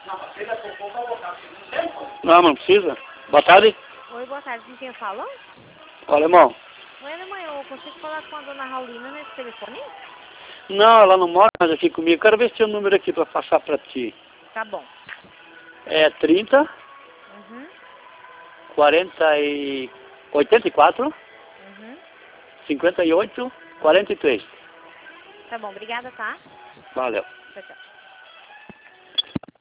Não, não precisa. Boa tarde. Oi, boa tarde. Com quem fala? Ô, alemão. Oi, alemão. Eu consigo falar com a dona Raulina nesse telefone? Não, ela não mora mais aqui comigo. Quero ver se tem um número aqui para passar para ti. Tá bom. É 30, Uhum. 84, Uhum. 58, 43. Tá bom. Obrigada, tá? Valeu. Tchau, tchau.